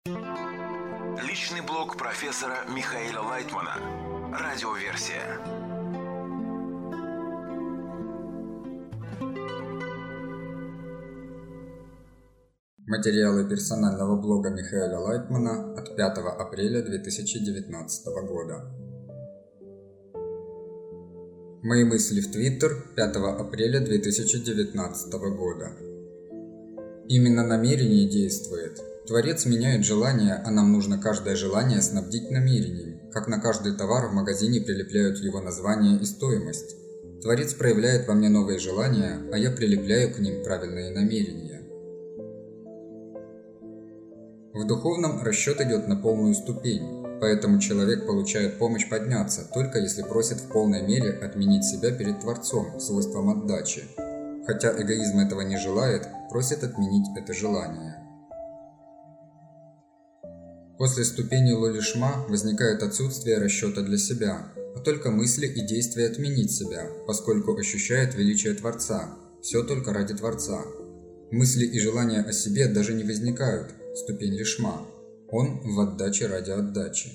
Личный блог профессора Михаила Лайтмана. Радиоверсия. Материалы персонального блога Михаила Лайтмана от 5 апреля 2019 года. Мои мысли в Твиттер 5 апреля 2019 года. Именно намерение действует. Творец меняет желание, а нам нужно каждое желание снабдить намерением, как на каждый товар в магазине прилепляют его название и стоимость. Творец проявляет во мне новые желания, а я прилепляю к ним правильные намерения. В духовном расчет идет на полную ступень, поэтому человек получает помощь подняться, только если просит в полной мере отменить себя перед Творцом свойством отдачи. Хотя эгоизм этого не желает, просит отменить это желание. После ступени Лолишма возникает отсутствие расчета для себя, а только мысли и действия отменить себя, поскольку ощущает величие Творца, все только ради Творца. Мысли и желания о себе даже не возникают, ступень Лишма. Он в отдаче ради отдачи.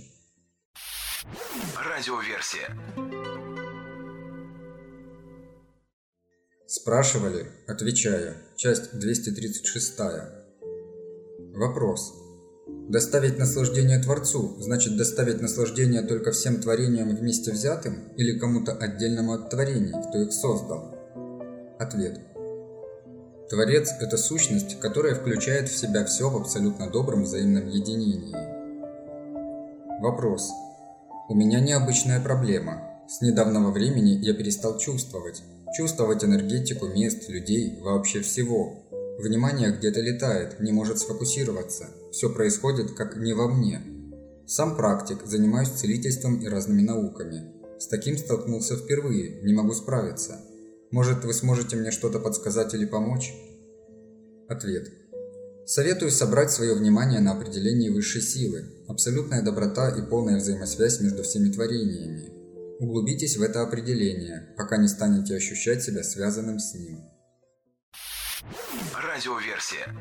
Радиоверсия. Спрашивали, отвечаю. Часть 236. Вопрос. Доставить наслаждение Творцу значит доставить наслаждение только всем творениям вместе взятым или кому-то отдельному от творений, кто их создал? Ответ. Творец – это сущность, которая включает в себя все в абсолютно добром взаимном единении. Вопрос. У меня необычная проблема. С недавнего времени я перестал чувствовать энергетику мест, людей, вообще всего. Внимание где-то летает, не может сфокусироваться. Все происходит как не во мне. Сам практик, занимаюсь целительством и разными науками. С таким столкнулся впервые, не могу справиться. Может, вы сможете мне что-то подсказать или помочь? Ответ. Советую собрать свое внимание на определении высшей силы, абсолютная доброта и полная взаимосвязь между всеми творениями. Углубитесь в это определение, пока не станете ощущать себя связанным с ним. Радиоверсия.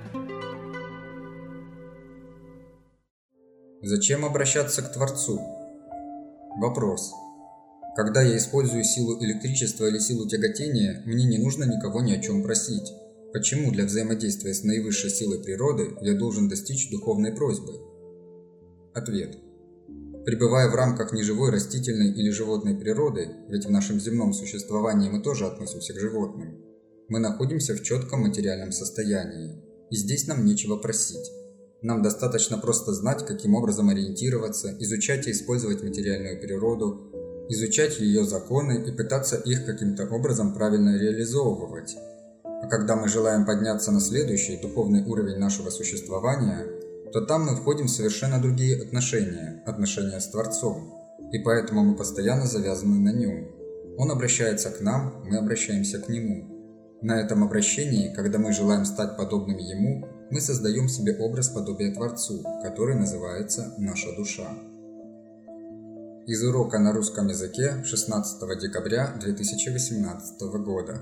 Зачем обращаться к Творцу? Вопрос. Когда я использую силу электричества или силу тяготения, мне не нужно никого ни о чем просить. Почему для взаимодействия с наивысшей силой природы я должен достичь духовной просьбы? Ответ. Пребывая в рамках неживой растительной или животной природы, ведь в нашем земном существовании мы тоже относимся к животным, мы находимся в четком материальном состоянии, и здесь нам нечего просить. Нам достаточно просто знать, каким образом ориентироваться, изучать и использовать материальную природу, изучать ее законы и пытаться их каким-то образом правильно реализовывать. А когда мы желаем подняться на следующий духовный уровень нашего существования, то там мы входим в совершенно другие отношения с Творцом, и поэтому мы постоянно завязаны на нем. Он обращается к нам, мы обращаемся к нему. На этом обращении, когда мы желаем стать подобными ему, мы создаем себе образ подобия Творцу, который называется наша душа. Из урока на русском языке 16 декабря 2018 года.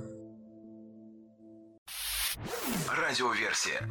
Радиоверсия.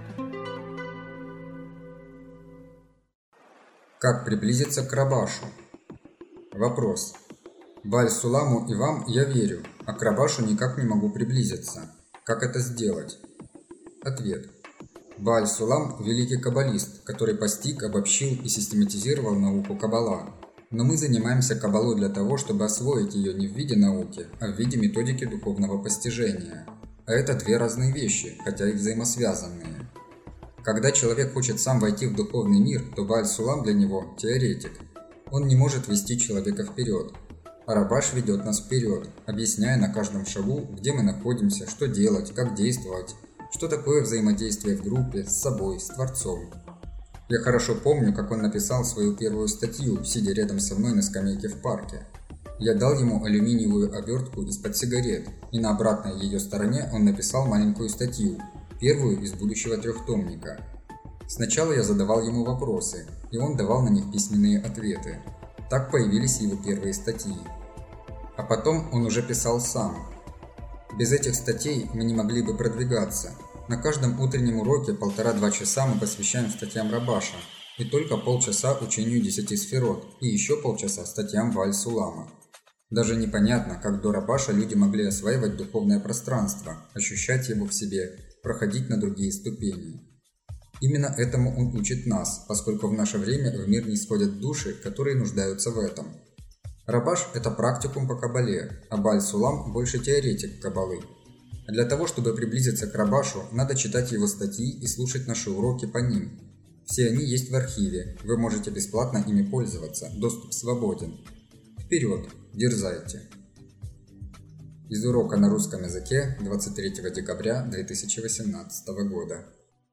Как приблизиться к Рабашу? Вопрос. Бааль-Суламу и вам я верю, а к Рабашу никак не могу приблизиться. Как это сделать? Ответ. Бааль-Сулам – великий каббалист, который постиг, обобщил и систематизировал науку Каббала. Но мы занимаемся Каббалой для того, чтобы освоить ее не в виде науки, а в виде методики духовного постижения. А это две разные вещи, хотя и взаимосвязанные. Когда человек хочет сам войти в духовный мир, то Бааль-Сулам для него – теоретик. Он не может вести человека вперед. А Рабаш ведет нас вперед, объясняя на каждом шагу, где мы находимся, что делать, как действовать, что такое взаимодействие в группе, с собой, с Творцом. Я хорошо помню, как он написал свою первую статью, сидя рядом со мной на скамейке в парке. Я дал ему алюминиевую обертку из-под сигарет, и на обратной ее стороне он написал маленькую статью, первую из будущего трехтомника. Сначала я задавал ему вопросы, и он давал на них письменные ответы. Так появились его первые статьи. А потом он уже писал сам. Без этих статей мы не могли бы продвигаться. На каждом утреннем уроке 1,5-2 часа мы посвящаем статьям Рабаша, и только полчаса учению 10 сферот, и еще полчаса статьям Вааль-Сулама. Даже непонятно, как до Рабаша люди могли осваивать духовное пространство, ощущать его в себе, проходить на другие ступени. Именно этому он учит нас, поскольку в наше время в мир не сходят души, которые нуждаются в этом. Рабаш – это практикум по Кабале, а Вааль-Сулам – больше теоретик Кабалы. Для того, чтобы приблизиться к Рабашу, надо читать его статьи и слушать наши уроки по ним. Все они есть в архиве, вы можете бесплатно ими пользоваться, доступ свободен. Вперед, дерзайте! Из урока на русском языке 23 декабря 2018 года.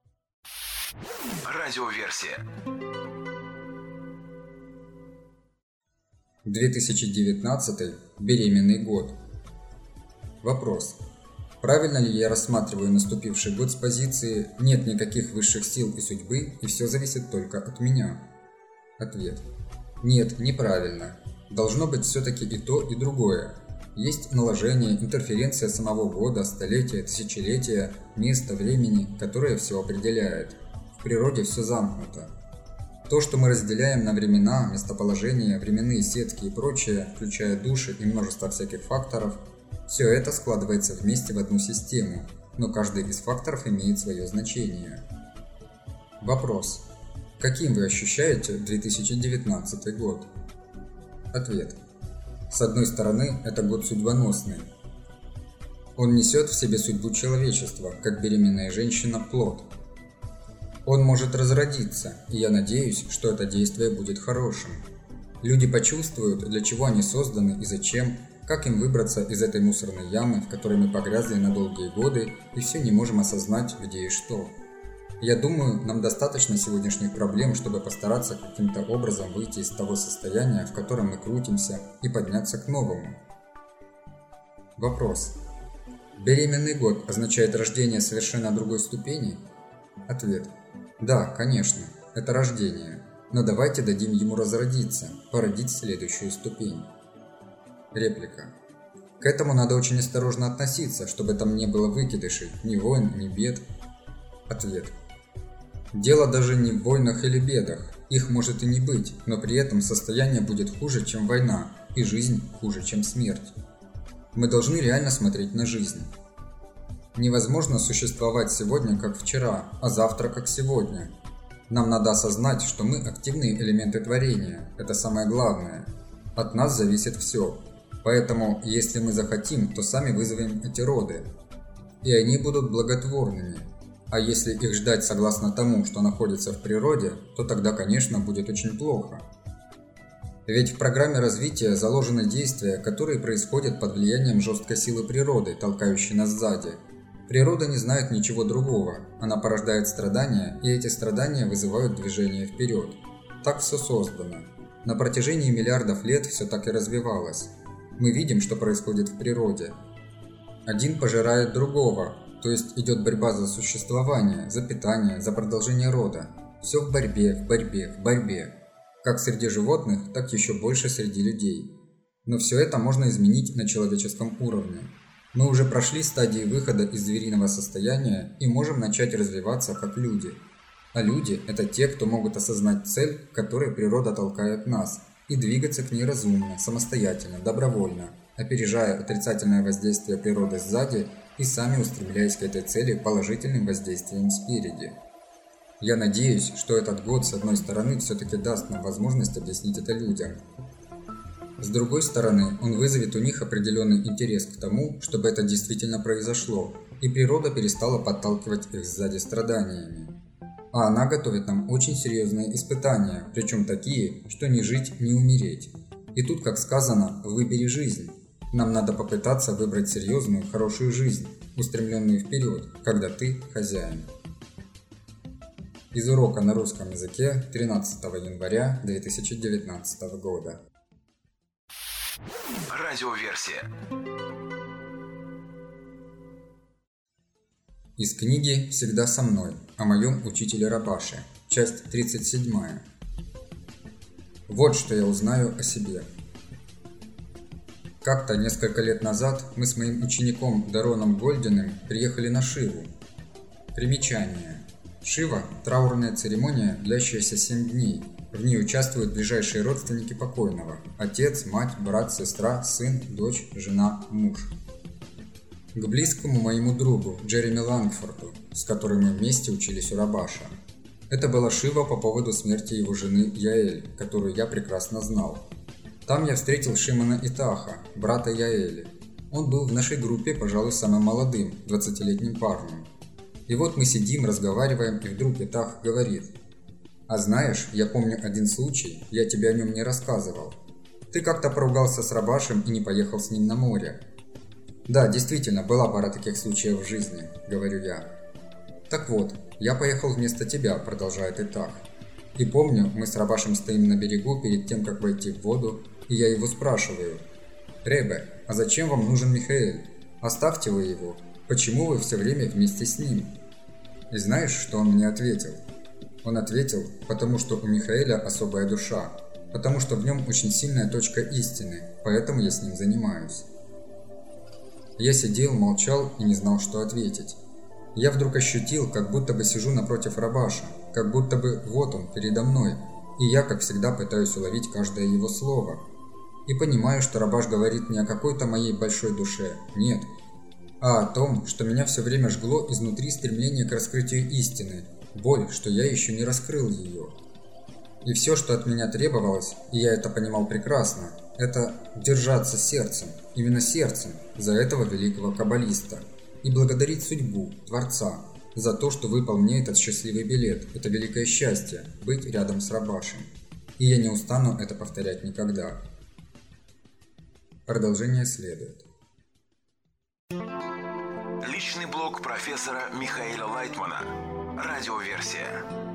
Радиоверсия. 2019 – беременный год. Вопрос. Правильно ли я рассматриваю наступивший год с позиции «нет никаких высших сил и судьбы, и все зависит только от меня»? Ответ. Нет, неправильно. Должно быть все-таки и то, и другое. Есть наложение, интерференция самого года, столетия, тысячелетия, места, времени, которое все определяет. В природе все замкнуто. То, что мы разделяем на времена, местоположения, временные сетки и прочее, включая души и множество всяких факторов, все это складывается вместе в одну систему, но каждый из факторов имеет свое значение. Вопрос. Каким вы ощущаете 2019 год? Ответ. С одной стороны, это год судьбоносный. Он несет в себе судьбу человечества, как беременная женщина плод. Он может разродиться, и я надеюсь, что это действие будет хорошим. Люди почувствуют, для чего они созданы и зачем, как им выбраться из этой мусорной ямы, в которой мы погрязли на долгие годы и все не можем осознать, где и что. Я думаю, нам достаточно сегодняшних проблем, чтобы постараться каким-то образом выйти из того состояния, в котором мы крутимся, и подняться к новому. Вопрос. Беременный год означает рождение совершенно другой ступени? Ответ. Да, конечно, это рождение, но давайте дадим ему разродиться, породить следующую ступень. Реплика. К этому надо очень осторожно относиться, чтобы там не было выкидышей, ни войн, ни бед. Ответ. Дело даже не в войнах или бедах, их может и не быть, но при этом состояние будет хуже, чем война, и жизнь хуже, чем смерть. Мы должны реально смотреть на жизнь. Невозможно существовать сегодня как вчера, а завтра как сегодня. Нам надо осознать, что мы активные элементы творения, это самое главное. От нас зависит все. Поэтому, если мы захотим, то сами вызовем эти роды. И они будут благотворными. А если их ждать согласно тому, что находится в природе, то тогда, конечно, будет очень плохо. Ведь в программе развития заложены действия, которые происходят под влиянием жесткой силы природы, толкающей нас сзади. Природа не знает ничего другого, она порождает страдания, и эти страдания вызывают движение вперед. Так все создано. На протяжении миллиардов лет все так и развивалось. Мы видим, что происходит в природе. Один пожирает другого, то есть идет борьба за существование, за питание, за продолжение рода. Все в борьбе, в борьбе, в борьбе. Как среди животных, так еще больше среди людей. Но все это можно изменить на человеческом уровне. Мы уже прошли стадии выхода из звериного состояния и можем начать развиваться как люди. А люди – это те, кто могут осознать цель, к которой природа толкает нас, и двигаться к ней разумно, самостоятельно, добровольно, опережая отрицательное воздействие природы сзади и сами устремляясь к этой цели положительным воздействием спереди. Я надеюсь, что этот год, с одной стороны, все-таки даст нам возможность объяснить это людям. С другой стороны, он вызовет у них определенный интерес к тому, чтобы это действительно произошло, и природа перестала подталкивать их сзади страданиями. А она готовит нам очень серьезные испытания, причем такие, что не жить, не умереть. И тут, как сказано, выбери жизнь. Нам надо попытаться выбрать серьезную, хорошую жизнь, устремленную вперед, когда ты хозяин. Из урока на русском языке 13 января 2019 года. Радиоверсия. Из книги «Всегда со мной» о моем учителе Рабаше, часть 37. Вот что я узнаю о себе. Как-то несколько лет назад мы с моим учеником Дароном Гольдиным приехали на Шиву. Примечание. Шива – траурная церемония, длящаяся 7 дней. В ней участвуют ближайшие родственники покойного – отец, мать, брат, сестра, сын, дочь, жена, муж. К близкому моему другу Джереми Лангфорду, с которым мы вместе учились у Рабаша. Это была Шива по поводу смерти его жены Яэль, которую я прекрасно знал. Там я встретил Шимона Итаха, брата Яэли. Он был в нашей группе, пожалуй, самым молодым, 20-летним парнем. И вот мы сидим, разговариваем, и вдруг Итах говорит: «А знаешь, я помню один случай, я тебе о нем не рассказывал. Ты как-то поругался с Рабашем и не поехал с ним на море». «Да, действительно, была пара таких случаев в жизни», — говорю я. «Так вот, я поехал вместо тебя», — продолжает Итах. «И помню, мы с Рабашем стоим на берегу перед тем, как войти в воду, и я его спрашиваю: «Ребе, а зачем вам нужен Михаэль? Оставьте вы его. Почему вы все время вместе с ним?» И знаешь, что он мне ответил? Он ответил: потому что у Михаэля особая душа, потому что в нем очень сильная точка истины, поэтому я с ним занимаюсь. Я сидел, молчал и не знал, что ответить. Я вдруг ощутил, как будто бы сижу напротив Рабаша, как будто бы вот он передо мной, и я, как всегда, пытаюсь уловить каждое его слово. И понимаю, что Рабаш говорит не о какой-то моей большой душе, нет, а о том, что меня все время жгло изнутри стремление к раскрытию истины, боль, что я еще не раскрыл ее. И все, что от меня требовалось, и я это понимал прекрасно, это держаться сердцем, именно сердцем, за этого великого каббалиста, и благодарить судьбу, Творца, за то, что выпал мне этот счастливый билет, это великое счастье – быть рядом с Рабашем. И я не устану это повторять никогда. Продолжение следует. Личный блог профессора Михаила Лайтмана. Радиоверсия.